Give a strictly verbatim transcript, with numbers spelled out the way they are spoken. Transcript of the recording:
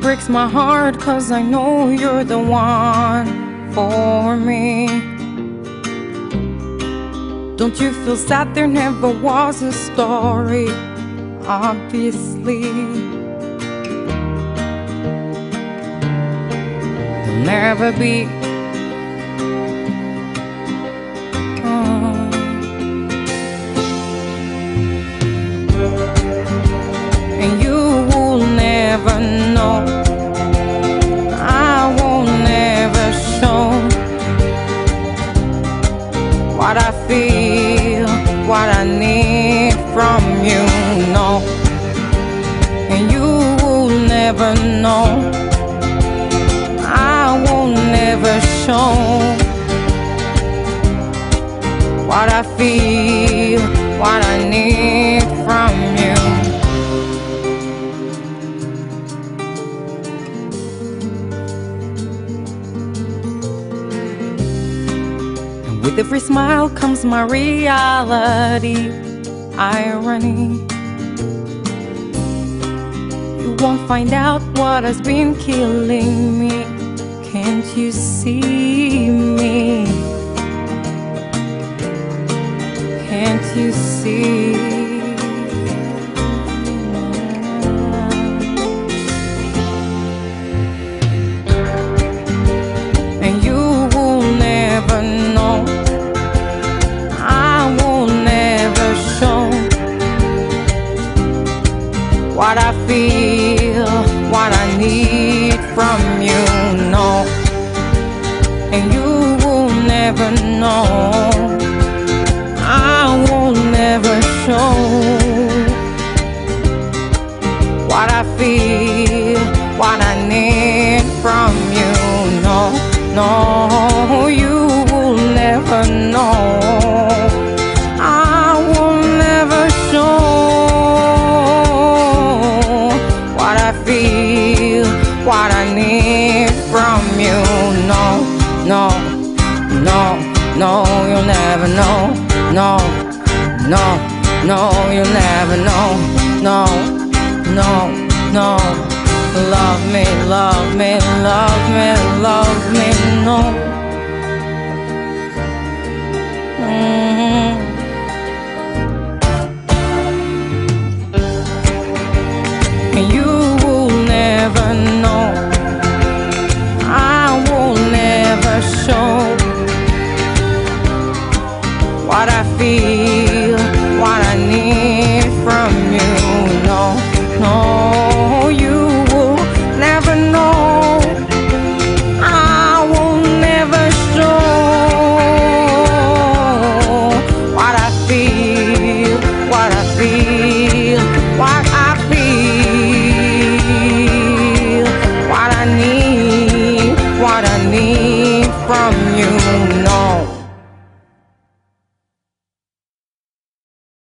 breaks my heart, 'cause I know you're the one for me. Don't you feel sad there never was a story? Obviously there'll never be. Oh. And you will never know, I won't never show what I feel, what I need from you, no. And you will never know, I will never show what I feel, what I need from you. And with every smile comes my reality, irony. You won't find out what has been killing me. Can't you see me? Can't you see? And you will never know, I will never show what I feel, what I need from you, no. And you will never know, I will never show what I feel, what I need from you, no, no. You will never know, I will never show what I feel, what I need from you, no, no, no, no. You'll never know, no, no, no. You'll never know, no, no, no. Love me, love me, love me, love me, no.